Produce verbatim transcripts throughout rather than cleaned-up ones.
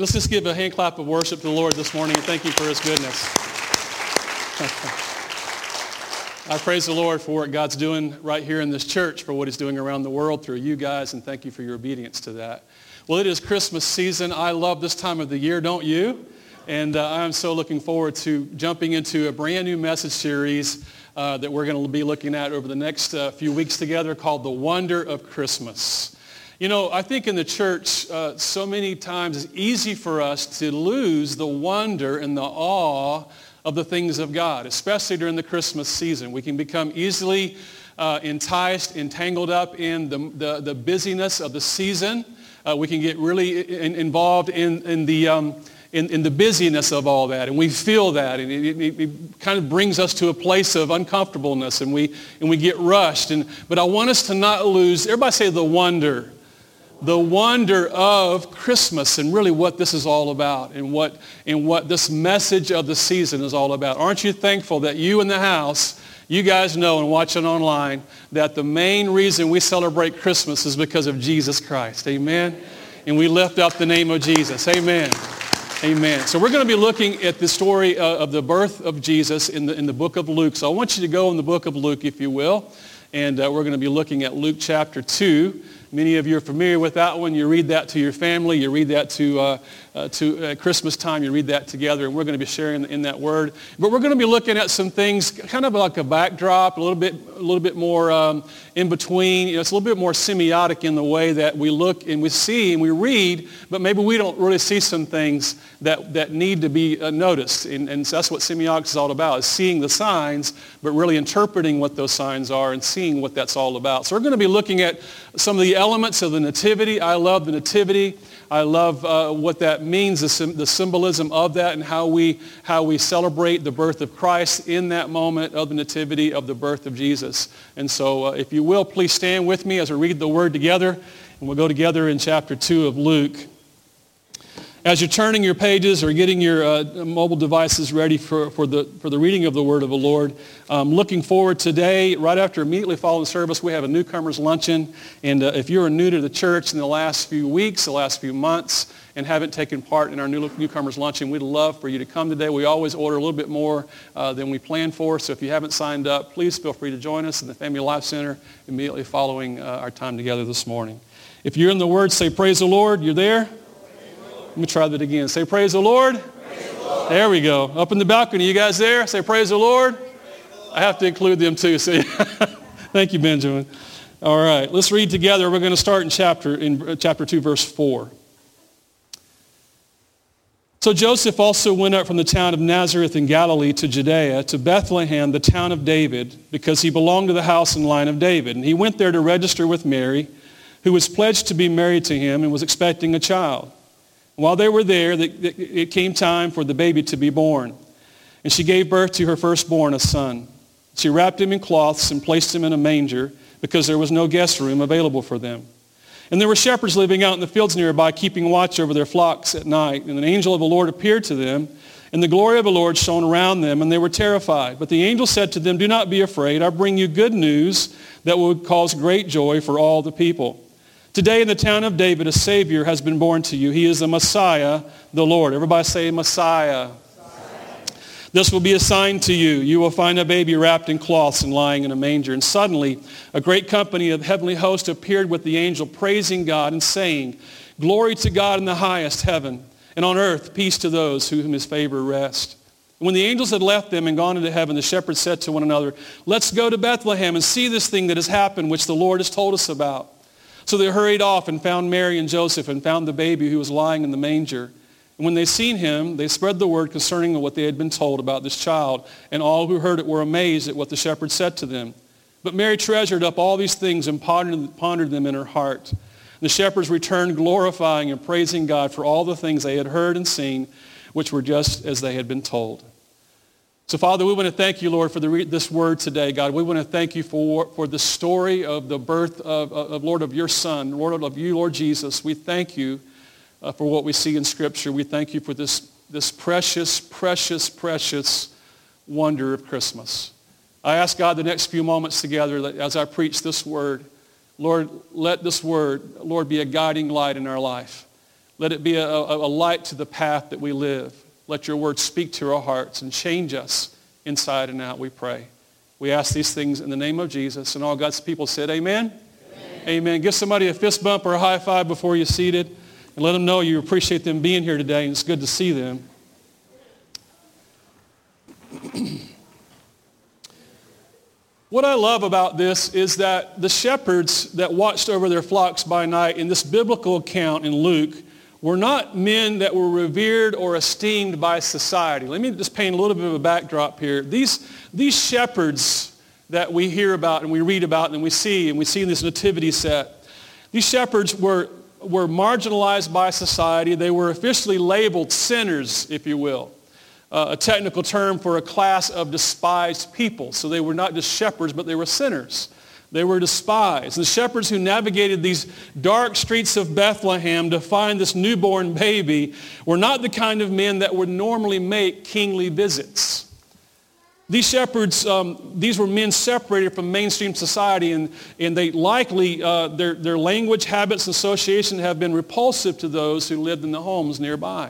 Let's just give a hand clap of worship to the Lord this morning and thank Him for His goodness. I praise the Lord for what God's doing right here in this church, for what He's doing around the world through you guys, and thank you for your obedience to that. Well, it is Christmas season. I love this time of the year, don't you? And uh, I'm so looking forward to jumping into a brand new message series uh, that we're going to be looking at over the next uh, few weeks together called The Wonder of Christmas. You know, I think in the church, uh, so many times it's easy for us to lose the wonder and the awe of the things of God, especially during the Christmas season. We can become easily uh, enticed, entangled up in the, the, the busyness of the season. Uh, we can get really in, involved in, in, the, um, in, in the busyness of all that, and we feel that, and it, it, it kind of brings us to a place of uncomfortableness, and we, and we get rushed. And, but I want us to not lose, everybody say the wonder. The wonder of Christmas and really what this is all about and what, and what this message of the season is all about. Aren't you thankful that you in the house, you guys know and watching online, that the main reason we celebrate Christmas is because of Jesus Christ. Amen? And we lift up the name of Jesus. Amen. Amen. So we're going to be looking at the story uh, of the birth of Jesus in the, in the book of Luke. So I want you to go in the book of Luke, if you will. And uh, we're going to be looking at Luke chapter two. Many of you are familiar with that one. You read that to your family. You read that to uh, uh, to uh, Christmas time. You read that together, and we're going to be sharing in that word. But we're going to be looking at some things, kind of like a backdrop, a little bit, a little bit more um, in between. You know, it's a little bit more semiotic in the way that we look and we see and we read, but maybe we don't really see some things that that need to be uh, noticed. And, and so that's what semiotics is all about: is seeing the signs, but really interpreting what those signs are and seeing what that's all about. So we're going to be looking at some of the elements of the nativity. I love the nativity. I love uh, what that means, the, sim- the symbolism of that, and how we how we celebrate the birth of Christ in that moment of the nativity of the birth of Jesus. And so uh, if you will, please stand with me as we read the word together, and we'll go together in chapter two of Luke. As you're turning your pages or getting your uh, mobile devices ready for, for, the, for the reading of the word of the Lord, um, looking forward today, right after immediately following the service, we have a newcomers luncheon. And uh, if you're new to the church in the last few weeks, the last few months, and haven't taken part in our new, newcomers luncheon, we'd love for you to come today. We always order a little bit more uh, than we plan for. So if you haven't signed up, please feel free to join us in the Family Life Center immediately following uh, our time together this morning. If you're in the Word, say, praise the Lord. You're there? Let me try that again. Say, praise the Lord. Praise the Lord. There we go. Up in the balcony, you guys there? Say, praise the Lord. Praise the Lord. I have to include them too. See? Thank you, Benjamin. All right, let's read together. We're going to start in chapter in chapter two, verse four. So Joseph also went up from the town of Nazareth in Galilee to Judea, to Bethlehem, the town of David, because he belonged to the house and line of David. And he went there to register with Mary, who was pledged to be married to him and was expecting a child. While they were there, it came time for the baby to be born. And she gave birth to her firstborn, a son. She wrapped him in cloths and placed him in a manger because there was no guest room available for them. And there were shepherds living out in the fields nearby, keeping watch over their flocks at night. And an angel of the Lord appeared to them, and the glory of the Lord shone around them, and they were terrified. But the angel said to them, "Do not be afraid. I bring you good news that will cause great joy for all the people. Today in the town of David, a Savior has been born to you. He is the Messiah, the Lord." Everybody say Messiah. Messiah. "This will be a sign to you. You will find a baby wrapped in cloths and lying in a manger." And suddenly a great company of heavenly hosts appeared with the angel, praising God and saying, "Glory to God in the highest heaven, and on earth peace to those whom his favor rests." And when the angels had left them and gone into heaven, the shepherds said to one another, "Let's go to Bethlehem and see this thing that has happened, which the Lord has told us about." So they hurried off and found Mary and Joseph and found the baby who was lying in the manger. And when they seen him, they spread the word concerning what they had been told about this child. And all who heard it were amazed at what the shepherds said to them. But Mary treasured up all these things and pondered, pondered them in her heart. And the shepherds returned glorifying and praising God for all the things they had heard and seen, which were just as they had been told. So, Father, we want to thank you, Lord, for the, this word today, God. We want to thank you for, for the story of the birth of, of, Lord, of your Son, Lord, of you, Lord Jesus. We thank you uh, for what we see in Scripture. We thank you for this, this precious, precious, precious wonder of Christmas. I ask God the next few moments together that as I preach this word, Lord, let this word, Lord, be a guiding light in our life. Let it be a, a, a light to the path that we live. Let your word speak to our hearts and change us inside and out, we pray. We ask these things in the name of Jesus. And all God's people said amen? Amen. Amen. Give somebody a fist bump or a high five before you're seated. And let them know you appreciate them being here today, and it's good to see them. What I love about this is that the shepherds that watched over their flocks by night in this biblical account in Luke were not men that were revered or esteemed by society. Let me just paint a little bit of a backdrop here. These, these shepherds that we hear about and we read about and we see, and we see in this nativity set, these shepherds were, were marginalized by society. They were officially labeled sinners, if you will. Uh, a technical term for a class of despised people. So they were not just shepherds, but they were sinners. They were despised. The shepherds who navigated these dark streets of Bethlehem to find this newborn baby were not the kind of men that would normally make kingly visits. These shepherds, um, these were men separated from mainstream society, and, and they likely, uh, their, their language, habits, and association have been repulsive to those who lived in the homes nearby.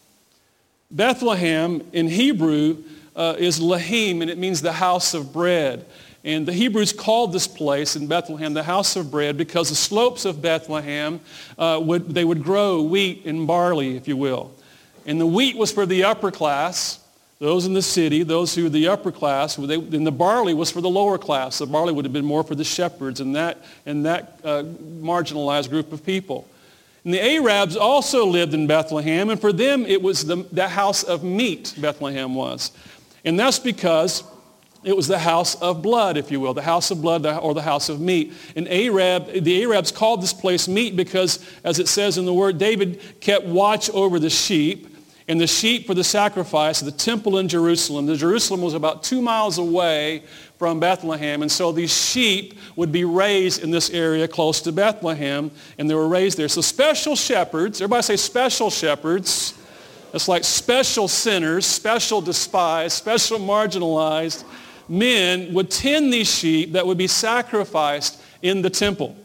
Bethlehem in Hebrew uh, is Lahim, and it means the house of bread. And the Hebrews called this place in Bethlehem the house of bread because the slopes of Bethlehem, uh, would, they would grow wheat and barley, if you will. And the wheat was for the upper class, those in the city, those who were the upper class, they, and the barley was for the lower class. The barley would have been more for the shepherds and that, and that uh, marginalized group of people. And the Arabs also lived in Bethlehem, and for them it was the, the house of meat, Bethlehem was. And that's because it was the house of blood, if you will, the house of blood or the house of meat. And Arab, the Arabs called this place meat because, as it says in the word, David kept watch over the sheep, and the sheep for the sacrifice of the temple in Jerusalem. The Jerusalem was about two miles away from Bethlehem, and so these sheep would be raised in this area close to Bethlehem, and they were raised there. So special shepherds, everybody say special shepherds. It's like special sinners, special despised, special marginalized men would tend these sheep that would be sacrificed in the temple.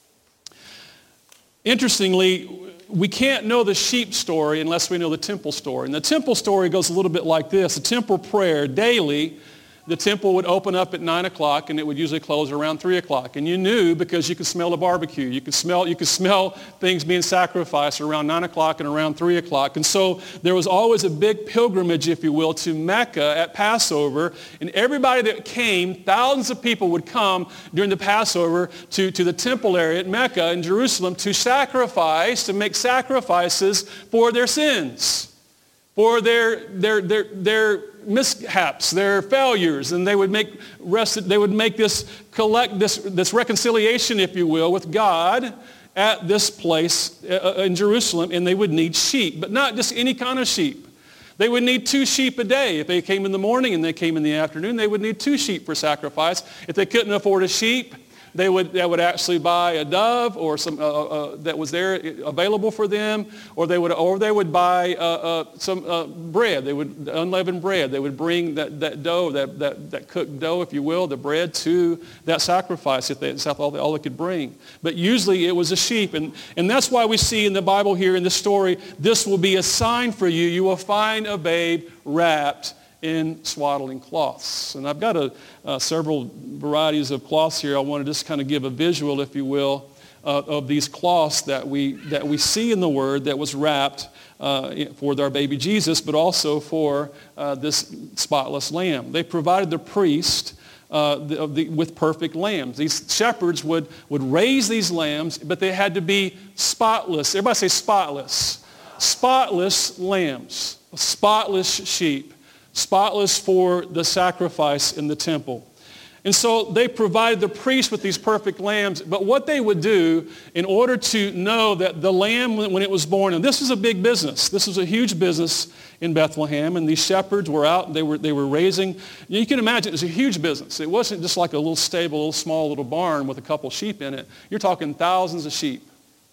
Interestingly, we can't know the sheep story unless we know the temple story. And the temple story goes a little bit like this. The temple prayer daily, the temple would open up at nine o'clock and it would usually close around three o'clock. And you knew because you could smell the barbecue. You could smell, you could smell things being sacrificed around nine o'clock and around three o'clock. And so there was always a big pilgrimage, if you will, to Mecca at Passover. And everybody that came, thousands of people would come during the Passover to, to the temple area at Mecca in Jerusalem to sacrifice, to make sacrifices for their sins, for their, their, their, their mishaps, their failures, and they would make rest, they would make this collect this this reconciliation, if you will, with God at this place in Jerusalem, and they would need sheep, but not just any kind of sheep. They would need two sheep a day. If they came in the morning and they came in the afternoon, they would need two sheep for sacrifice. If they couldn't afford a sheep, They would, they would actually buy a dove or some uh, uh, that was there available for them, or they would, or they would buy uh, uh, some uh, bread. They would unleavened bread. They would bring that, that dough, that, that that cooked dough, if you will, the bread to that sacrifice if they, that's all they, all they could bring. But usually it was a sheep, and and that's why we see in the Bible here in this story, this will be a sign for you. You will find a babe wrapped in swaddling cloths. And I've got a, uh, several varieties of cloths here. I want to just kind of give a visual, if you will, uh, of these cloths that we that we see in the Word that was wrapped uh, for our baby Jesus, but also for uh, this spotless lamb. They provided the priest uh, the, the, with perfect lambs. These shepherds would, would raise these lambs, but they had to be spotless. Everybody say spotless. Spotless lambs, spotless sheep. Spotless for the sacrifice in the temple. And so they provided the priest with these perfect lambs, but what they would do in order to know that the lamb, when it was born, and this was a big business. This was a huge business in Bethlehem, and these shepherds were out, they were, they were raising. You can imagine it was a huge business. It wasn't just like a little stable, a little small little barn with a couple sheep in it. You're talking thousands of sheep.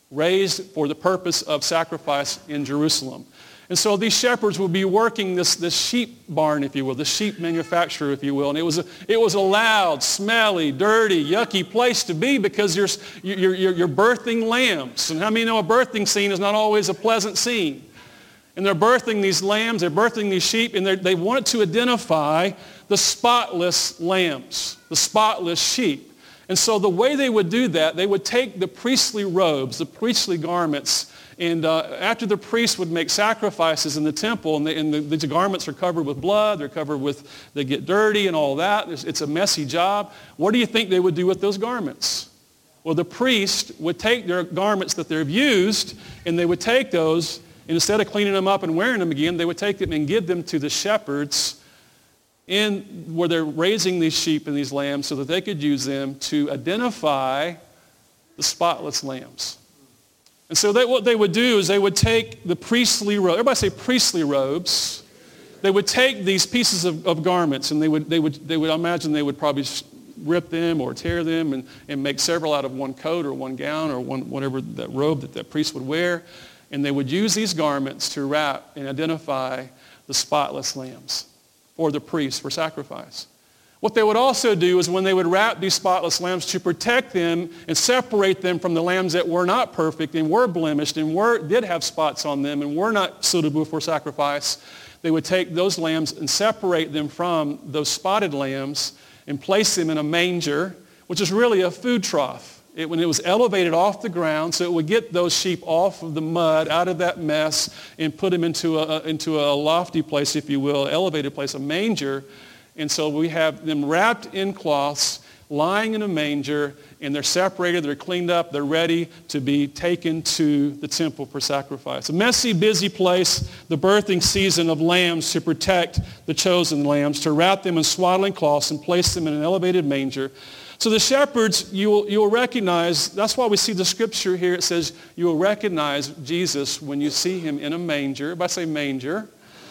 raised for the purpose of sacrifice in Jerusalem. And so these shepherds would be working this, this sheep barn, if you will, the sheep manufacturer, if you will. And it was a, it was a loud, smelly, dirty, yucky place to be because you're, you're, you're, you're birthing lambs. And how many know a birthing scene is not always a pleasant scene? And they're birthing these lambs, they're birthing these sheep, and they wanted to identify the spotless lambs, the spotless sheep. And so the way they would do that, they would take the priestly robes, the priestly garments, and uh, after the priests would make sacrifices in the temple, and, they, and the, the garments are covered with blood, they're covered with, they get dirty and all that. It's, it's a messy job. What do you think they would do with those garments? Well, the priest would take their garments that they've used, and they would take those, and instead of cleaning them up and wearing them again, they would take them and give them to the shepherds in where they're raising these sheep and these lambs so that they could use them to identify the spotless lambs. And so they, what they would do is they would take the priestly robes. Everybody say priestly robes. They would take these pieces of, of garments, and they would, they would, they would I imagine they would probably rip them or tear them and, and make several out of one coat or one gown or one whatever that robe that that priest would wear. And they would use these garments to wrap and identify the spotless lambs for the priests for sacrifice. What they would also do is when they would wrap these spotless lambs to protect them and separate them from the lambs that were not perfect and were blemished and were, did have spots on them and were not suitable for sacrifice, they would take those lambs and separate them from those spotted lambs and place them in a manger, which is really a food trough. It, when it was elevated off the ground, so it would get those sheep off of the mud, out of that mess, and put them into a, into a lofty place, if you will, elevated place, a manger. And so we have them wrapped in cloths, lying in a manger, and they're separated, they're cleaned up, they're ready to be taken to the temple for sacrifice. A messy, busy place, the birthing season of lambs to protect the chosen lambs, to wrap them in swaddling cloths and place them in an elevated manger. So the shepherds, you will, you will recognize, that's why we see the scripture here. It says you will recognize Jesus when you see him in a manger. Everybody say manger.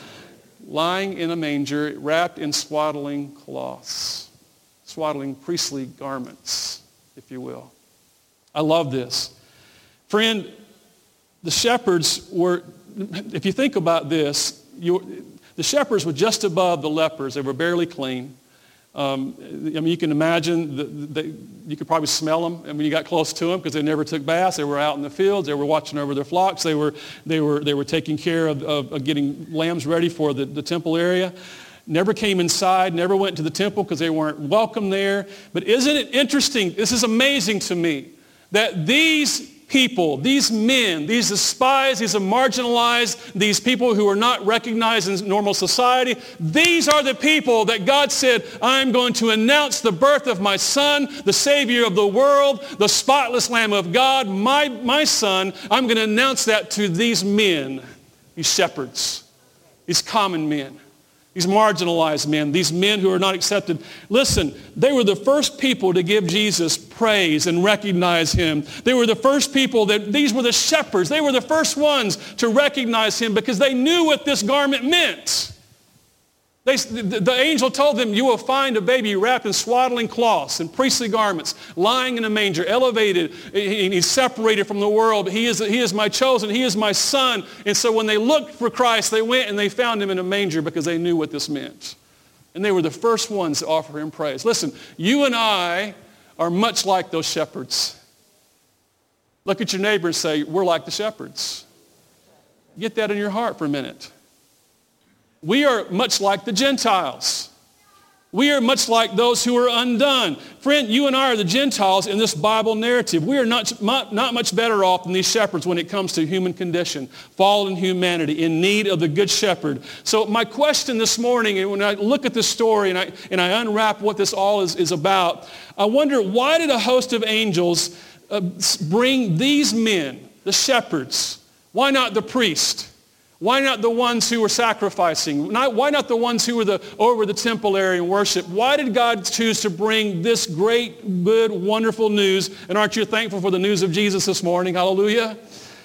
Lying in a manger, wrapped in swaddling cloths, swaddling priestly garments, if you will. I love this. Friend, the shepherds were, if you think about this, you, the shepherds were just above the lepers. They were barely clean. Um, I mean, you can imagine, the, the, you could probably smell them and when you got close to them because they never took baths. They were out in the fields. They were watching over their flocks. They were, they were, they were taking care of, of, of getting lambs ready for the, the temple area. Never came inside, never went to the temple because they weren't welcome there. But isn't it interesting? This is amazing to me that these people, these men, these despised, these marginalized, these people who are not recognized in normal society, these are the people that God said, I'm going to announce the birth of my son, the Savior of the world, the spotless Lamb of God, my, my son. I'm going to announce that to these men, these shepherds, these common men. These marginalized men, these men who are not accepted. Listen, they were the first people to give Jesus praise and recognize him. They were the first people that, these were the shepherds. They were the first ones to recognize him because they knew what this garment meant. They, the, the angel told them, you will find a baby wrapped in swaddling cloths and priestly garments, lying in a manger, elevated, and he's separated from the world. He is, he is my chosen. He is my son. And so when they looked for Christ, they went and they found him in a manger because they knew what this meant. And they were the first ones to offer him praise. Listen, you and I are much like those shepherds. Look at your neighbor and say, we're like the shepherds. Get that in your heart for a minute. We are much like the Gentiles. We are much like those who are undone. Friend, you and I are the Gentiles in this Bible narrative. We are not, not much better off than these shepherds when it comes to human condition, fallen humanity, in need of the good shepherd. So my question this morning, and when I look at this story and I, and I unwrap what this all is, is about, I wonder, why did a host of angels uh, bring these men, the shepherds? Why not the priest? Why not the ones who were sacrificing? Not, why not the ones who were the, over the temple area and worship? Why did God choose to bring this great, good, wonderful news? And aren't you thankful for the news of Jesus this morning? Hallelujah.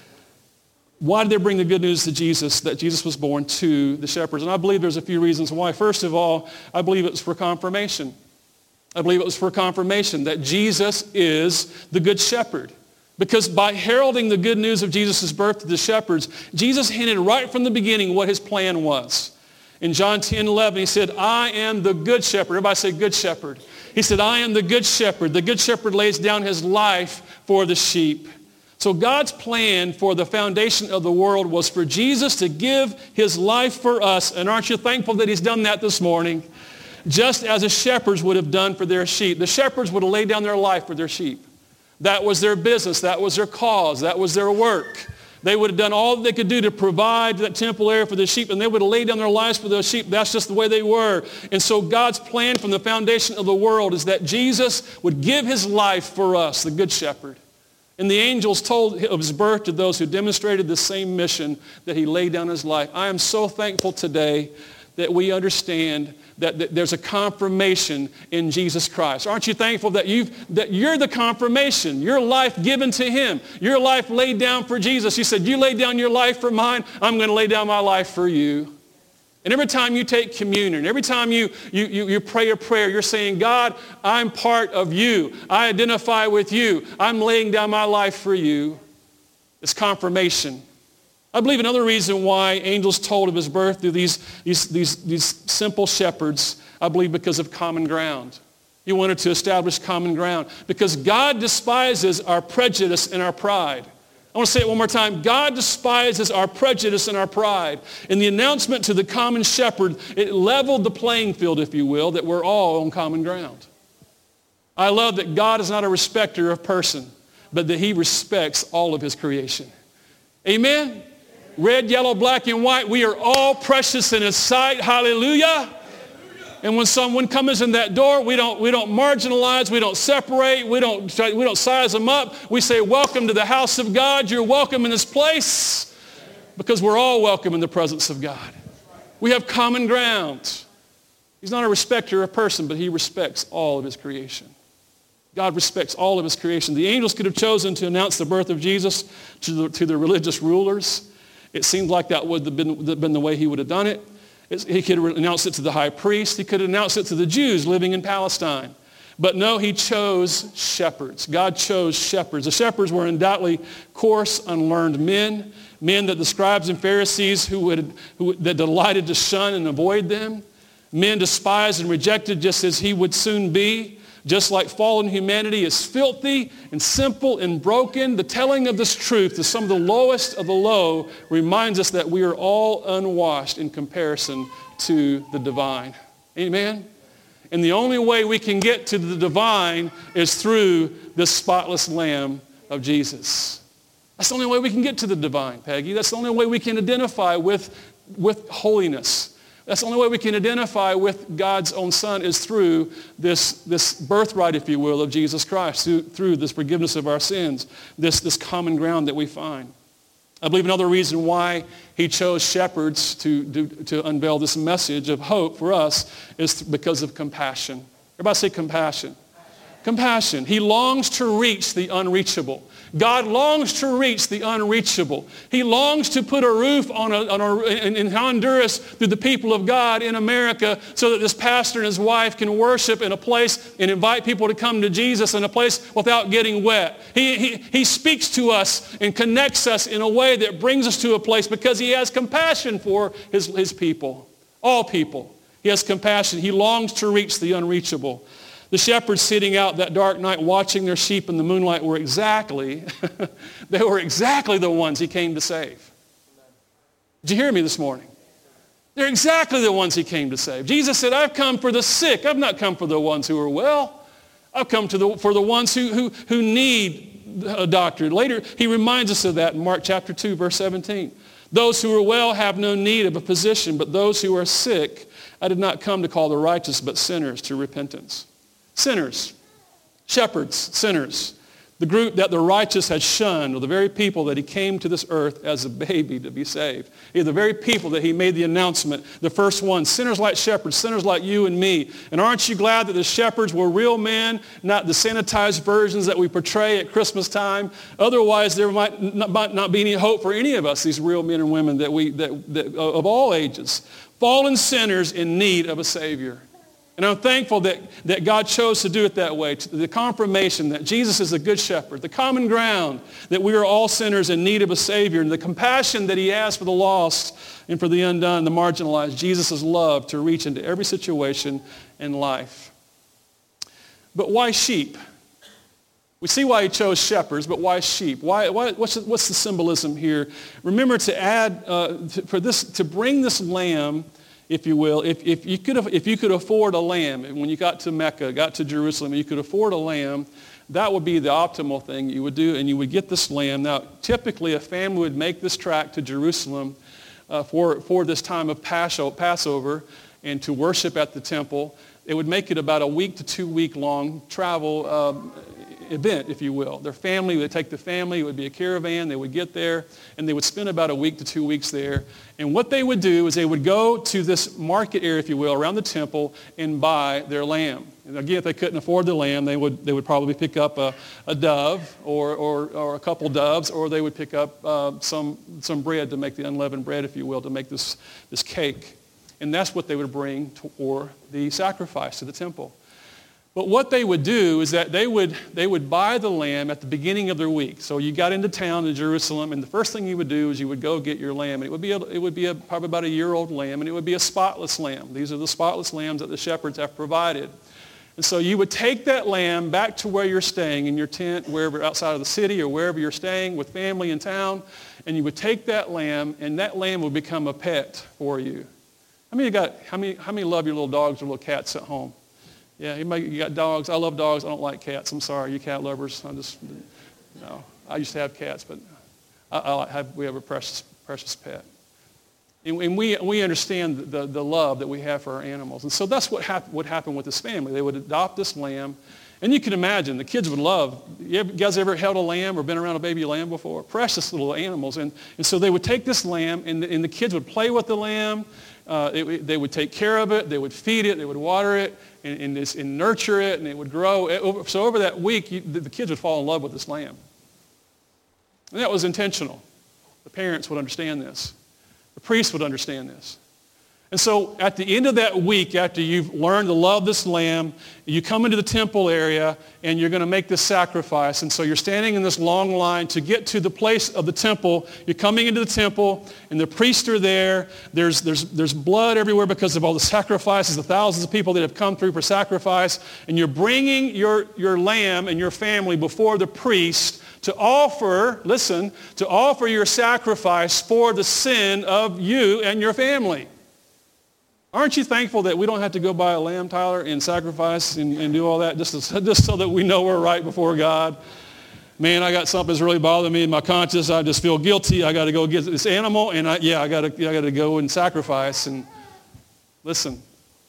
Why did they bring the good news to Jesus, that Jesus was born to the shepherds? And I believe there's a few reasons why. First of all, I believe it was for confirmation. I believe it was for confirmation that Jesus is the good shepherd. Because by heralding the good news of Jesus' birth to the shepherds, Jesus hinted right from the beginning what his plan was. In John ten eleven, he said, I am the good shepherd. Everybody say good shepherd. He said, I am the good shepherd. The good shepherd lays down his life for the sheep. So God's plan for the foundation of the world was for Jesus to give his life for us. And aren't you thankful that he's done that this morning? Just as the shepherds would have done for their sheep. The shepherds would have laid down their life for their sheep. That was their business. That was their cause. That was their work. They would have done all they could do to provide that temple area for the sheep, and they would have laid down their lives for those sheep. That's just the way they were. And so God's plan from the foundation of the world is that Jesus would give his life for us, the good shepherd. And the angels told of his birth to those who demonstrated the same mission, that he laid down his life. I am so thankful today that we understand that, that there's a confirmation in Jesus Christ. Aren't you thankful that, you've, that you're the confirmation, your life given to him, your life laid down for Jesus? He said, you laid down your life for mine, I'm going to lay down my life for you. And every time you take communion, every time you, you, you, you pray a prayer, you're saying, God, I'm part of you. I identify with you. I'm laying down my life for you. It's confirmation. I believe another reason why angels told of his birth through these, these, these, these simple shepherds, I believe because of common ground. He wanted to establish common ground because God despises our prejudice and our pride. I want to say it one more time. God despises our prejudice and our pride. In the announcement to the common shepherd, it leveled the playing field, if you will, that we're all on common ground. I love that God is not a respecter of person, but that he respects all of his creation. Amen? Red, yellow, black, and white, we are all precious in his sight. Hallelujah. And when someone comes in that door, we don't, we don't marginalize, we don't separate, we don't, we don't size them up. We say, welcome to the house of God. You're welcome in this place because we're all welcome in the presence of God. We have common ground. He's not a respecter of person, but he respects all of his creation. God respects all of his creation. The angels could have chosen to announce the birth of Jesus to the, to the religious rulers. It seemed like that would have been, been the way he would have done it. He could have announced it to the high priest. He could have announced it to the Jews living in Palestine. But no, he chose shepherds. God chose shepherds. The shepherds were undoubtedly coarse, unlearned men, men that the scribes and Pharisees who, would, who that delighted to shun and avoid them, men despised and rejected just as he would soon be. Just like fallen humanity is filthy and simple and broken, the telling of this truth to some of the lowest of the low reminds us that we are all unwashed in comparison to the divine. Amen? And the only way we can get to the divine is through this spotless Lamb of Jesus. That's the only way we can get to the divine, Peggy. That's the only way we can identify with, with holiness. That's the only way we can identify with God's own Son is through this, this birthright, if you will, of Jesus Christ, through, through this forgiveness of our sins, this, this common ground that we find. I believe another reason why he chose shepherds to, to, to unveil this message of hope for us is because of compassion. Everybody say compassion. Compassion. He longs to reach the unreachable. God longs to reach the unreachable. He longs to put a roof on, a, on a, in, in Honduras through the people of God in America so that this pastor and his wife can worship in a place and invite people to come to Jesus in a place without getting wet. He, he, he speaks to us and connects us in a way that brings us to a place because he has compassion for his, his people, all people. He has compassion. He longs to reach the unreachable. The shepherds sitting out that dark night watching their sheep in the moonlight were exactly, they were exactly the ones he came to save. Did you hear me this morning? They're exactly the ones he came to save. Jesus said, I've come for the sick. I've not come for the ones who are well. I've come to the, for the ones who, who, who need a doctor. Later, he reminds us of that in Mark chapter two, verse seventeen. Those who are well have no need of a physician, but those who are sick, I did not come to call the righteous, but sinners to repentance. Sinners, shepherds, sinners, the group that the righteous had shunned, or the very people that he came to this earth as a baby to be saved. He, the very people that he made the announcement, the first one, sinners like shepherds, sinners like you and me. And aren't you glad that the shepherds were real men, not the sanitized versions that we portray at Christmas time? Otherwise, there might not, might not be any hope for any of us, these real men and women that we, that, that, of all ages. Fallen sinners in need of a Savior. And I'm thankful that, that God chose to do it that way. The confirmation that Jesus is the good shepherd, the common ground that we are all sinners in need of a Savior, and the compassion that he has for the lost and for the undone, the marginalized. Jesus' love to reach into every situation in life. But why sheep? We see why he chose shepherds, but why sheep? Why, why, what's, the, what's the symbolism here? Remember to add, uh, to, for this, to bring this lamb, if you will, if, if, you could, if you could afford a lamb, and when you got to Mecca, got to Jerusalem, and you could afford a lamb, that would be the optimal thing you would do, and you would get this lamb. Now, typically a family would make this trek to Jerusalem uh, for, for this time of Passover and to worship at the temple. It would make it about a week to two week long travel um, event, if you will. Their family, they would take the family, it would be a caravan, they would get there, and they would spend about a week to two weeks there. And what they would do is they would go to this market area, if you will, around the temple and buy their lamb. And again, if they couldn't afford the lamb, they would they would probably pick up a, a dove or, or, or a couple doves, or they would pick up uh, some, some bread to make the unleavened bread, if you will, to make this, this cake. And that's what they would bring for the sacrifice to the temple. But what they would do is that they would, they would buy the lamb at the beginning of their week. So you got into town in Jerusalem, and the first thing you would do is you would go get your lamb. And it would be, a, it would be a, probably about a year-old lamb, and it would be a spotless lamb. These are the spotless lambs that the shepherds have provided. And so you would take that lamb back to where you're staying, in your tent, wherever outside of the city or wherever you're staying with family in town, and you would take that lamb, and that lamb would become a pet for you. How many, got, how many, how many love your little dogs or little cats at home? Yeah, you, might, you got dogs. I love dogs. I don't like cats. I'm sorry, you cat lovers. I just, you know, I used to have cats, but I, I have, we have a precious, precious pet. And, and we, we understand the, the love that we have for our animals. And so that's what hap- would happen with this family. They would adopt this lamb. And you can imagine, the kids would love, you guys ever held a lamb or been around a baby lamb before? Precious little animals. And, and so they would take this lamb, and the, and the kids would play with the lamb. Uh, it, they would take care of it. They would feed it. They would water it and, and, this, and nurture it, and it would grow. So over that week, you, the, the kids would fall in love with this lamb. And that was intentional. The parents would understand this. The priests would understand this. And so at the end of that week, after you've learned to love this lamb, you come into the temple area and you're going to make this sacrifice. And so you're standing in this long line to get to the place of the temple. You're coming into the temple and the priests are there. There's, there's, there's blood everywhere because of all the sacrifices, the thousands of people that have come through for sacrifice. And you're bringing your, your lamb and your family before the priest to offer, listen, to offer your sacrifice for the sin of you and your family. Aren't you thankful that we don't have to go buy a lamb, Tyler, and sacrifice and, and do all that just, to, just so that we know we're right before God? Man, I got something that's really bothering me in my conscience. I just feel guilty. I got to go get this animal, and I, yeah, I got to I got to go and sacrifice. And listen,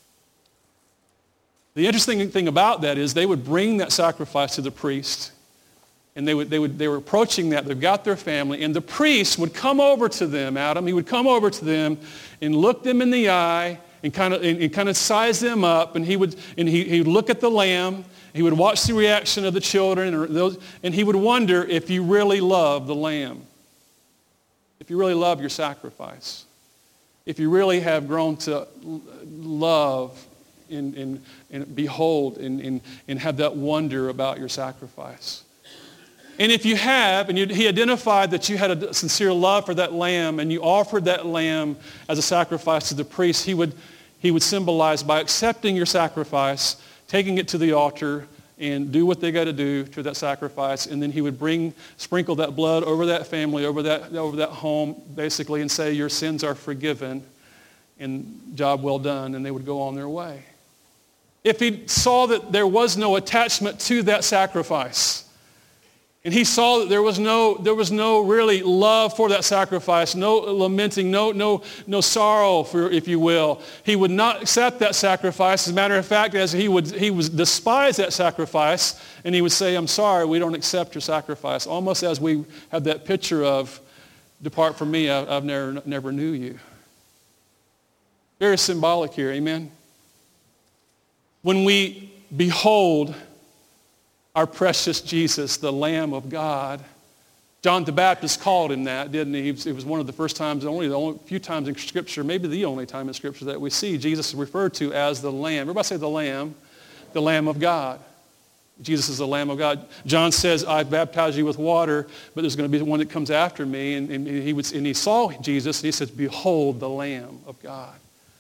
the interesting thing about that is they would bring that sacrifice to the priest, and they would they would they were approaching that. They've got their family, and the priest would come over to them, Adam. He would come over to them and look them in the eye. And kind of and, and kind of size them up, and he would and he, he would look at the lamb. He would watch the reaction of the children, or those, and he would wonder if you really love the lamb, if you really love your sacrifice, if you really have grown to love and, and, and behold and, and, and have that wonder about your sacrifice. And if you have, and you, he identified that you had a sincere love for that lamb, and you offered that lamb as a sacrifice to the priest, he would, he would symbolize by accepting your sacrifice, taking it to the altar, and do what they got to do to that sacrifice, and then he would bring, sprinkle that blood over that family, over that, over that home, basically, and say, your sins are forgiven, and job well done, and they would go on their way. If he saw that there was no attachment to that sacrifice, and he saw that there was no, there was no really love for that sacrifice, no lamenting, no, no, no sorrow, for, if you will. He would not accept that sacrifice. As a matter of fact, as he would, he would despise that sacrifice, and he would say, I'm sorry, we don't accept your sacrifice. Almost as we have that picture of, depart from me, I, I've never, never knew you. Very symbolic here, amen? When we behold our precious Jesus, the Lamb of God, John the Baptist called him that, didn't he? It was one of the first times, only the only few times in Scripture, maybe the only time in Scripture that we see Jesus referred to as the Lamb. Everybody say the Lamb, the Lamb of God. Jesus is the Lamb of God. John says, I baptize you with water, but there's going to be one that comes after me. And, and, he, would, and he saw Jesus, and he says, behold the Lamb of God.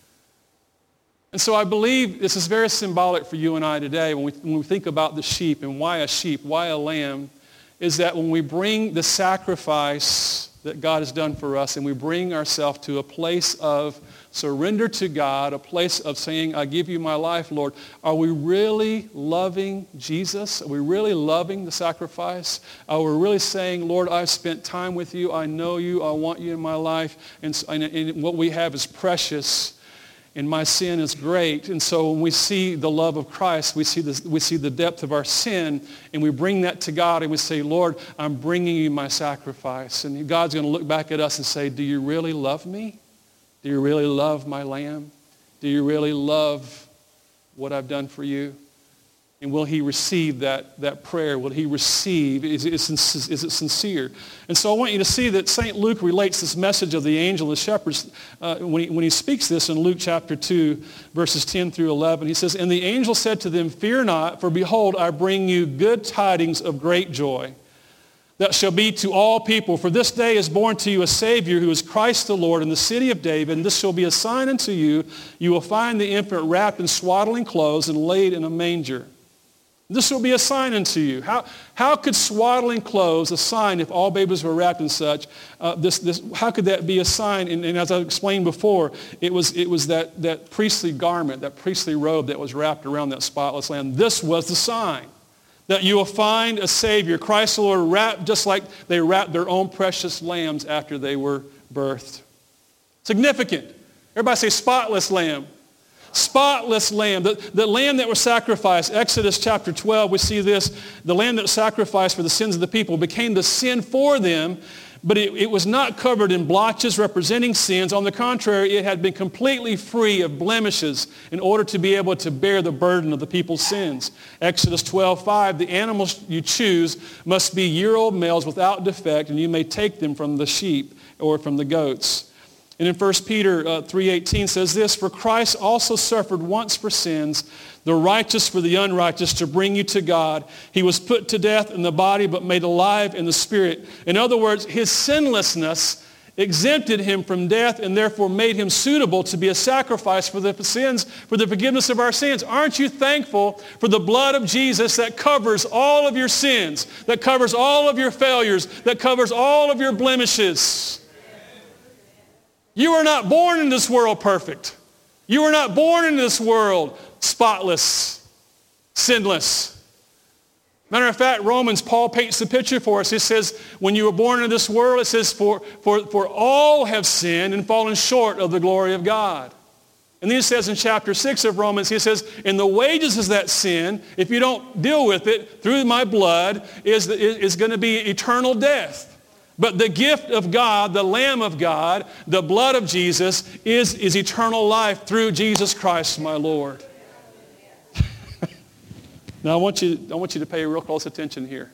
And so I believe this is very symbolic for you and I today when we, when we think about the sheep and why a sheep, why a lamb, is that when we bring the sacrifice that God has done for us and we bring ourselves to a place of surrender to God, a place of saying, I give you my life, Lord, are we really loving Jesus? Are we really loving the sacrifice? Are we really saying, Lord, I've spent time with you. I know you. I want you in my life. And, and, and what we have is precious. And my sin is great. And so when we see the love of Christ, we see, this, we see the depth of our sin, and we bring that to God, and we say, Lord, I'm bringing you my sacrifice. And God's going to look back at us and say, do you really love me? Do you really love my lamb? Do you really love what I've done for you? And will he receive that, that prayer? Will he receive? Is it, is it sincere? And so I want you to see that Saint Luke relates this message of the angel and the shepherds uh, when, he, when he speaks this in Luke chapter two, verses ten through eleven. He says, and the angel said to them, fear not, for behold, I bring you good tidings of great joy that shall be to all people. For this day is born to you a Savior who is Christ the Lord in the city of David. And this shall be a sign unto you. You will find the infant wrapped in swaddling clothes and laid in a manger. This will be a sign unto you. How, how could swaddling clothes, a sign if all babies were wrapped in such, uh, this, this, how could that be a sign? And, and as I explained before, it was, it was that, that priestly garment, that priestly robe that was wrapped around that spotless lamb. This was the sign that you will find a Savior, Christ the Lord, wrapped just like they wrapped their own precious lambs after they were birthed. Significant. Everybody say spotless lamb. Spotless lamb, the, the lamb that was sacrificed. Exodus chapter twelve, we see this. The lamb that was sacrificed for the sins of the people became the sin for them, but it, it was not covered in blotches representing sins. On the contrary, it had been completely free of blemishes in order to be able to bear the burden of the people's sins. Exodus twelve five, the animals you choose must be year-old males without defect, and you may take them from the sheep or from the goats. And in First Peter uh, three eighteen says this, for Christ also suffered once for sins, the righteous for the unrighteous, to bring you to God. He was put to death in the body, but made alive in the spirit. In other words, his sinlessness exempted him from death and therefore made him suitable to be a sacrifice for the sins, for the forgiveness of our sins. Aren't you thankful for the blood of Jesus that covers all of your sins, that covers all of your failures, that covers all of your blemishes? You were not born in this world perfect. You were not born in this world spotless, sinless. Matter of fact, Romans, Paul paints the picture for us. He says, when you were born into this world, it says, for, for, for all have sinned and fallen short of the glory of God. And then he says in chapter six of Romans, he says, and the wages of that sin, if you don't deal with it through my blood, is, is going to be eternal death. But the gift of God, the Lamb of God, the blood of Jesus, is, is eternal life through Jesus Christ, my Lord. Now, I want you, I want you to pay real close attention here.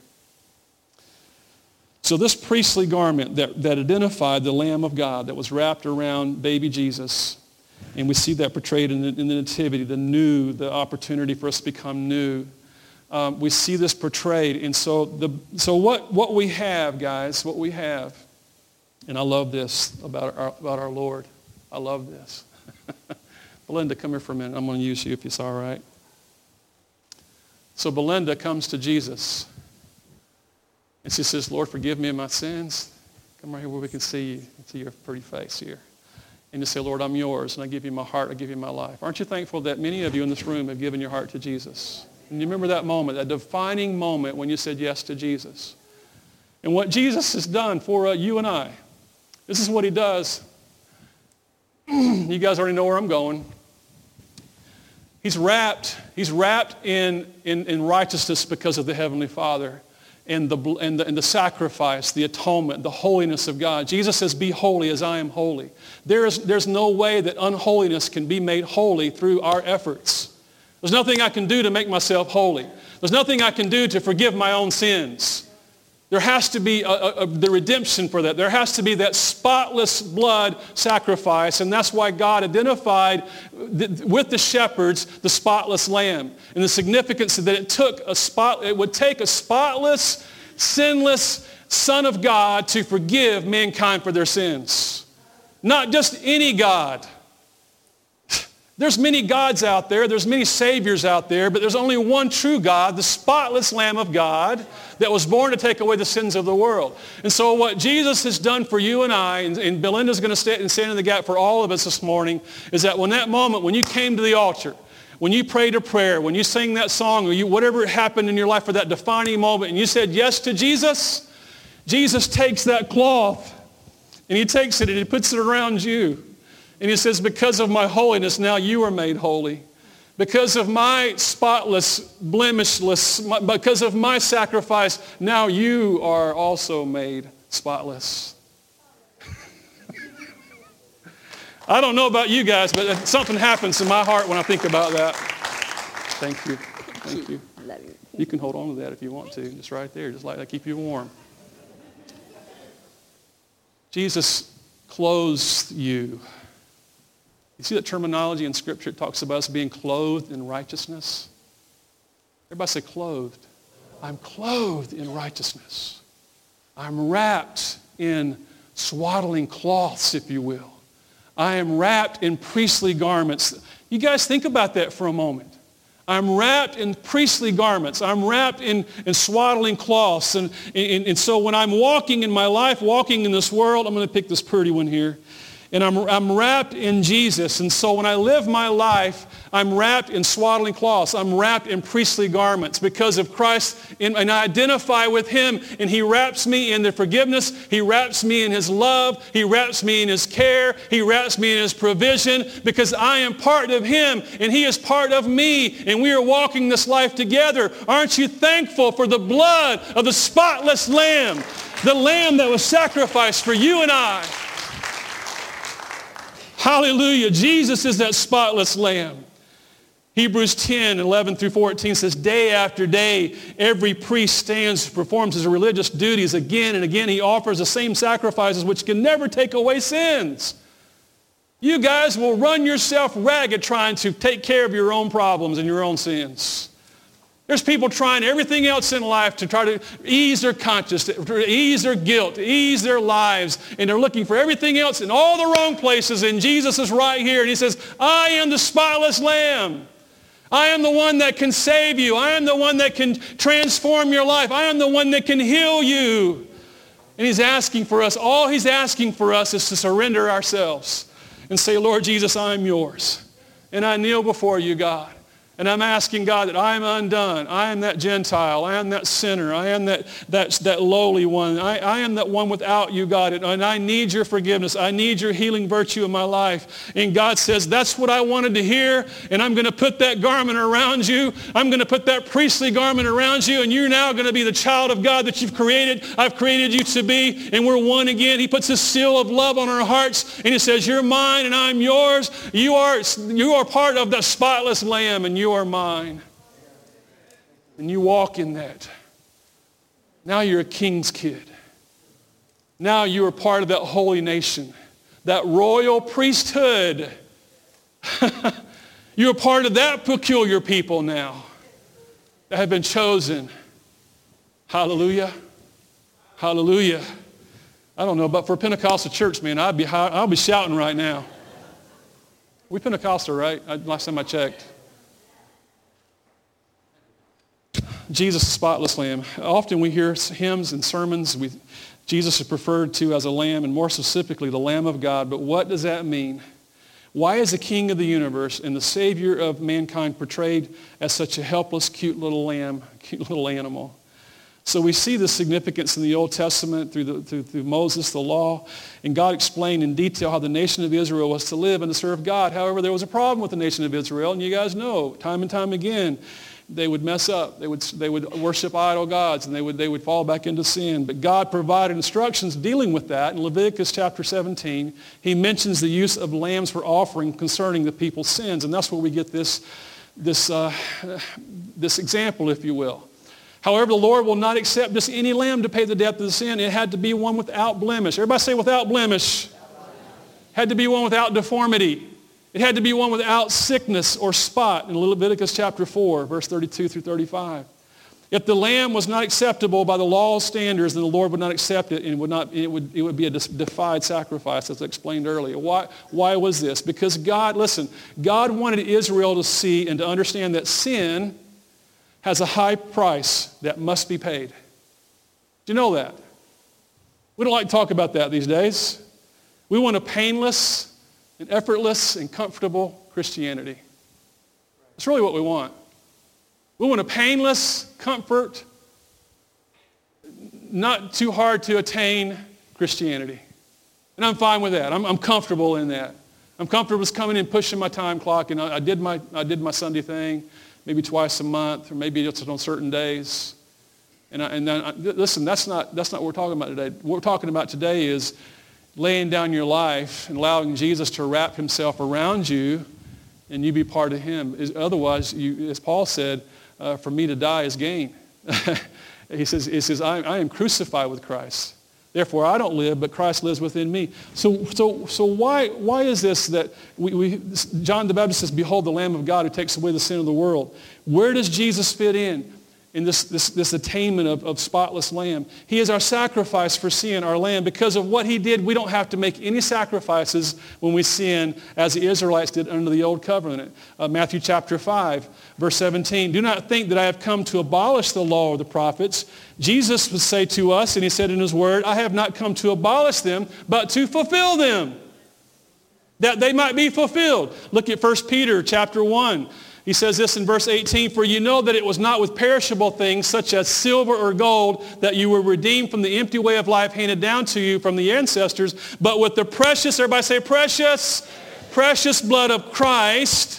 So this priestly garment that, that identified the Lamb of God that was wrapped around baby Jesus, and we see that portrayed in the, in the Nativity, the new, the opportunity for us to become new. Um, we see this portrayed. And so the so what, what we have, guys, what we have, and I love this about our, about our Lord. I love this. Belinda, come here for a minute. I'm going to use you if it's all right. So Belinda comes to Jesus. And she says, Lord, forgive me of my sins. Come right here where we can see you, see your pretty face here. And you say, Lord, I'm yours, and I give you my heart, I give you my life. Aren't you thankful that many of you in this room have given your heart to Jesus? And you remember that moment, that defining moment when you said yes to Jesus. And what Jesus has done for uh, you and I, this is what he does. You guys already know where I'm going. He's wrapped, he's wrapped in, in, in righteousness because of the Heavenly Father and the, and, the, and the sacrifice, the atonement, the holiness of God. Jesus says, be holy as I am holy. There is, there's no way that unholiness can be made holy through our efforts. There's nothing I can do to make myself holy. There's nothing I can do to forgive my own sins. There has to be a, a, a, the redemption for that. There has to be that spotless blood sacrifice, and that's why God identified th- with the shepherds the spotless lamb, and the significance that it took a spot. It would take a spotless, sinless Son of God to forgive mankind for their sins. Not just any God. There's many gods out there. There's many saviors out there, but there's only one true God, the spotless Lamb of God that was born to take away the sins of the world. And so what Jesus has done for you and I, and, and Belinda's going to stand and stand in the gap for all of us this morning, is that when that moment, when you came to the altar, when you prayed a prayer, when you sang that song, or you, whatever happened in your life for that defining moment, and you said yes to Jesus, Jesus takes that cloth, and he takes it and he puts it around you. And he says, because of my holiness, now you are made holy. Because of my spotless, blemishless, because of my sacrifice, now you are also made spotless. I don't know about you guys, but something happens in my heart when I think about that. Thank you. Thank you. You can hold on to that if you want to. Just right there. Just like that. Keep you warm. Jesus clothes you. You see that terminology in Scripture? It talks about us being clothed in righteousness. Everybody say clothed. I'm clothed in righteousness. I'm wrapped in swaddling cloths, if you will. I am wrapped in priestly garments. You guys think about that for a moment. I'm wrapped in priestly garments. I'm wrapped in, in swaddling cloths. And, and, and so when I'm walking in my life, walking in this world, I'm going to pick this pretty one here. And I'm, I'm wrapped in Jesus. And so when I live my life, I'm wrapped in swaddling cloths. I'm wrapped in priestly garments because of Christ. And, and I identify with him. And he wraps me in the forgiveness. He wraps me in his love. He wraps me in his care. He wraps me in his provision because I am part of him and he is part of me. And we are walking this life together. Aren't you thankful for the blood of the spotless Lamb? The Lamb that was sacrificed for you and I. Hallelujah. Jesus is that spotless Lamb. Hebrews ten, eleven through fourteen says, day after day, every priest stands, performs his religious duties again and again. He offers the same sacrifices which can never take away sins. You guys will run yourself ragged trying to take care of your own problems and your own sins. There's people trying everything else in life to try to ease their conscience, to ease their guilt, to ease their lives. And they're looking for everything else in all the wrong places. And Jesus is right here. And he says, I am the spotless Lamb. I am the one that can save you. I am the one that can transform your life. I am the one that can heal you. And he's asking for us, all he's asking for us is to surrender ourselves and say, Lord Jesus, I'm yours. And I kneel before you, God. And I'm asking God that I am undone. I am that Gentile. I am that sinner. I am that, that, that lowly one. I, I am that one without you, God. And I need your forgiveness. I need your healing virtue in my life. And God says, that's what I wanted to hear. And I'm going to put that garment around you. I'm going to put that priestly garment around you. And you're now going to be the child of God that you've created. I've created you to be. And we're one again. He puts his seal of love on our hearts. And he says, you're mine and I'm yours. You are, you are part of the spotless Lamb. And you You are mine. And you walk in that. Now you're a king's kid. Now you are part of that holy nation, that royal priesthood. You're part of that peculiar people now that have been chosen. Hallelujah. Hallelujah. I don't know, but for a Pentecostal church, man, I'd be, I'll be shouting right now. We Pentecostal, right? Last time I checked. Jesus, the spotless Lamb. Often we hear hymns and sermons. We, Jesus is referred to as a lamb, and more specifically, the Lamb of God. But what does that mean? Why is the King of the universe and the Savior of mankind portrayed as such a helpless, cute little lamb, cute little animal? So we see the significance in the Old Testament through, the, through, through Moses, the law, and God explained in detail how the nation of Israel was to live and to serve God. However, there was a problem with the nation of Israel, and you guys know, time and time again, they would mess up. They would, they would worship idol gods, and they would, they would fall back into sin. But God provided instructions dealing with that. In Leviticus chapter seventeen, he mentions the use of lambs for offering concerning the people's sins. And that's where we get this, this, uh, this example, if you will. However, the Lord will not accept just any lamb to pay the debt of the sin. It had to be one without blemish. Everybody say without blemish. Had to be one without deformity. It had to be one without sickness or spot in Leviticus chapter four, verse thirty-two through thirty-five. If the lamb was not acceptable by the law's standards, then the Lord would not accept it, and it would, not, it would, it would be a defied sacrifice, as I explained earlier. Why, why was this? Because God, listen, God wanted Israel to see and to understand that sin has a high price that must be paid. Do you know that? We don't like to talk about that these days. We want a painless and effortless and comfortable Christianity. That's really what we want. We want a painless, comfort, not too hard to attain Christianity. And I'm fine with that. I'm, I'm comfortable in that. I'm comfortable with coming in, pushing my time clock, and I, I did my I did my Sunday thing, maybe twice a month, or maybe it's on certain days. And I, and then I, listen, that's not that's not what we're talking about today. What we're talking about today is laying down your life and allowing Jesus to wrap himself around you and you be part of him. Otherwise, you, as Paul said, uh, for me to die is gain. he says, he says I, I am crucified with Christ. Therefore, I don't live, but Christ lives within me. So, so, so why, why is this that we, we, John the Baptist says, behold the Lamb of God who takes away the sin of the world. Where does Jesus fit in? In this, this, this attainment of, of spotless lamb. He is our sacrifice for sin, our lamb. Because of what he did, we don't have to make any sacrifices when we sin as the Israelites did under the old covenant. Uh, Matthew chapter five, verse seventeen. Do not think that I have come to abolish the law or the prophets. Jesus would say to us, and he said in his word, I have not come to abolish them, but to fulfill them, that they might be fulfilled. Look at First Peter chapter one. He says this in verse eighteen, for you know that it was not with perishable things such as silver or gold that you were redeemed from the empty way of life handed down to you from the ancestors, but with the precious, everybody say precious, precious blood of Christ,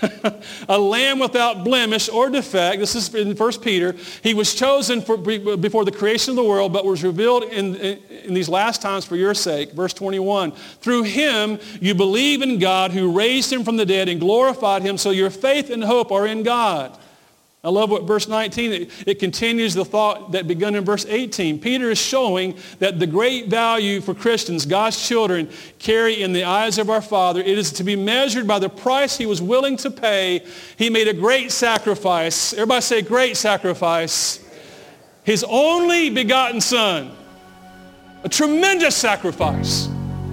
a lamb without blemish or defect. This is in First Peter. He was chosen for, before the creation of the world, but was revealed in, in, in these last times for your sake. Verse twenty-one. Through him you believe in God who raised him from the dead and glorified him, so your faith and hope are in God. I love what verse nineteen, it, it continues the thought that begun in verse eighteen. Peter is showing that the great value for Christians, God's children, carry in the eyes of our Father. It is to be measured by the price he was willing to pay. He made a great sacrifice. Everybody say great sacrifice. His only begotten Son. A tremendous sacrifice.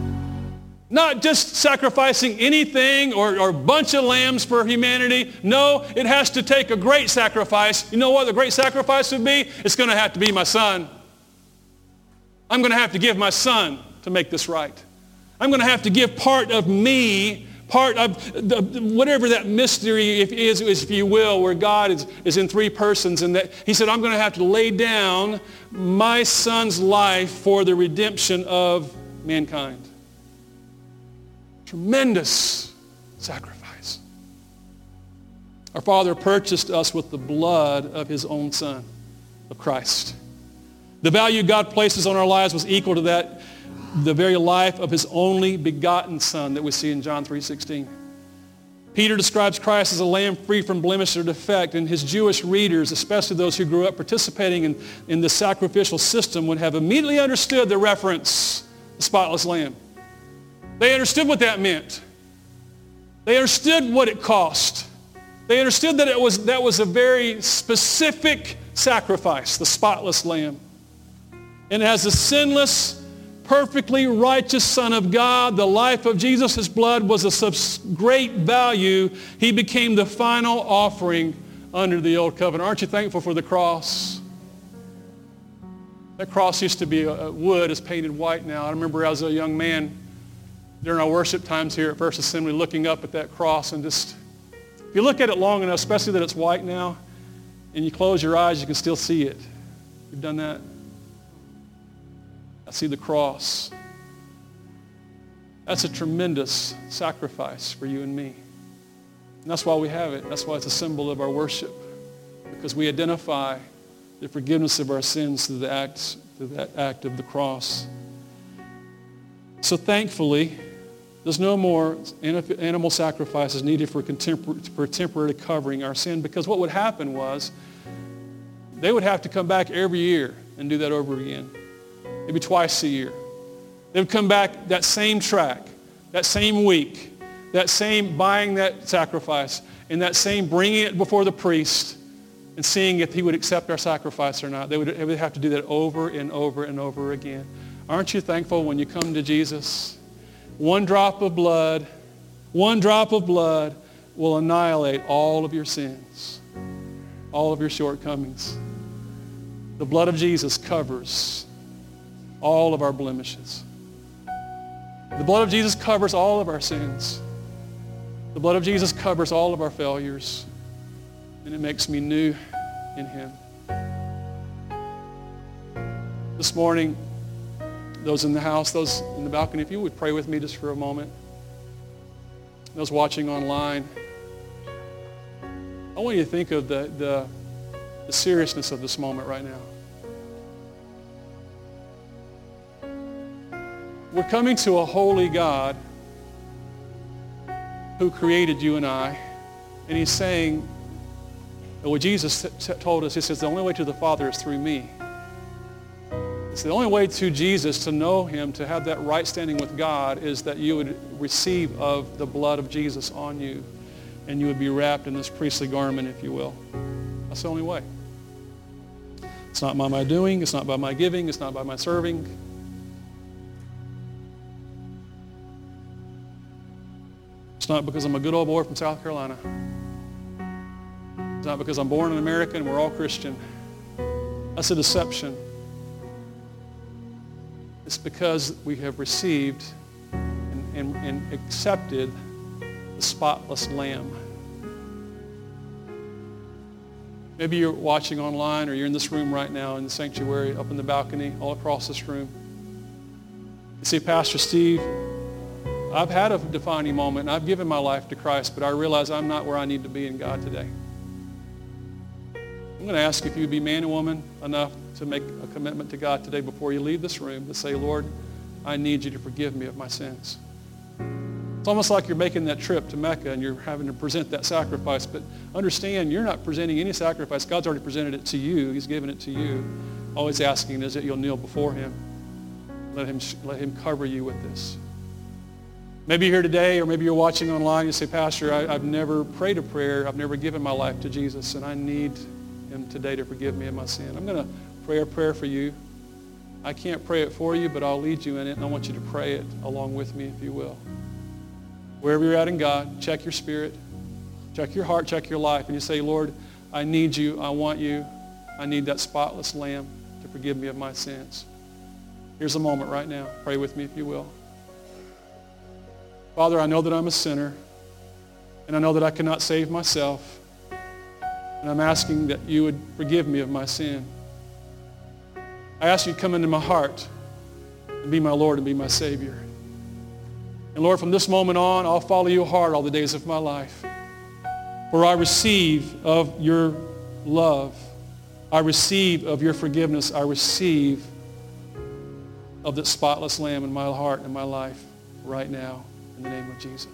Not just sacrificing anything or, or a bunch of lambs for humanity. No, it has to take a great sacrifice. You know what the great sacrifice would be? It's going to have to be my son. I'm going to have to give my son to make this right. I'm going to have to give part of me, part of the, whatever that mystery is, if you will, where God is, is in three persons. And that he said, I'm going to have to lay down my son's life for the redemption of mankind. Tremendous sacrifice. Our Father purchased us with the blood of his own Son, of Christ. The value God places on our lives was equal to that, the very life of his only begotten Son that we see in John three sixteen. Peter describes Christ as a lamb free from blemish or defect, and his Jewish readers, especially those who grew up participating in, in the sacrificial system, would have immediately understood the reference, the spotless lamb. They understood what that meant. They understood what it cost. They understood that it was, that was a very specific sacrifice, the spotless lamb. And as the sinless, perfectly righteous Son of God, the life of Jesus, his blood was of such great value, he became the final offering under the old covenant. Aren't you thankful for the cross? That cross used to be a, a wood. It's painted white now. I remember as a young man, during our worship times here at First Assembly, looking up at that cross and just, if you look at it long enough, especially that it's white now, and you close your eyes, you can still see it. You've done that? I see the cross. That's a tremendous sacrifice for you and me. And that's why we have it. That's why it's a symbol of our worship, because we identify the forgiveness of our sins through the act, through that act of the cross. So thankfully, there's no more animal sacrifices needed for, contempor- for temporary covering our sin, because what would happen was they would have to come back every year and do that over again. Maybe twice a year. They would come back that same track, that same week, that same buying that sacrifice, and that same bringing it before the priest and seeing if he would accept our sacrifice or not. They would, they would have to do that over and over and over again. Aren't you thankful when you come to Jesus? One drop of blood, one drop of blood will annihilate all of your sins, all of your shortcomings. The blood of Jesus covers all of our blemishes. The blood of Jesus covers all of our sins. The blood of Jesus covers all of our failures, and it makes me new in him. This morning, those in the house, those in the balcony, if you would pray with me just for a moment. Those watching online, I want you to think of the, the, the seriousness of this moment right now. We're coming to a holy God who created you and I, and he's saying, what Jesus t- told us, he says, the only way to the Father is through me. It's the only way to Jesus, to know him, to have that right standing with God, is that you would receive of the blood of Jesus on you, and you would be wrapped in this priestly garment, if you will. That's the only way. It's not by my doing. It's not by my giving. It's not by my serving. It's not because I'm a good old boy from South Carolina. It's not because I'm born in America and we're all Christian. That's a deception. It's because we have received and, and, and accepted the spotless Lamb. Maybe you're watching online, or you're in this room right now in the sanctuary, up in the balcony, all across this room. You say, Pastor Steve, I've had a defining moment, and I've given my life to Christ, but I realize I'm not where I need to be in God today. I'm going to ask if you'd be man and woman enough to make a commitment to God today before you leave this room, to say, Lord, I need you to forgive me of my sins. It's almost like you're making that trip to Mecca and you're having to present that sacrifice, but understand you're not presenting any sacrifice. God's already presented it to you. He's given it to you. Always asking is that you'll kneel before him. Let him, let him cover you with this. Maybe you're here today, or maybe you're watching online, you say, Pastor, I, I've never prayed a prayer. I've never given my life to Jesus, and I need him today to forgive me of my sin. I'm going to pray a prayer for you. I can't pray it for you, but I'll lead you in it, and I want you to pray it along with me, if you will. Wherever you're at in God, check your spirit, check your heart, check your life, and you say, Lord, I need you, I want you, I need that spotless Lamb to forgive me of my sins. Here's a moment right now. Pray with me, if you will. Father, I know that I'm a sinner, and I know that I cannot save myself, and I'm asking that you would forgive me of my sin. I ask you to come into my heart and be my Lord and be my Savior. And Lord, from this moment on, I'll follow you hard all the days of my life. For I receive of your love. I receive of your forgiveness. I receive of that spotless Lamb in my heart and my life right now, in the name of Jesus.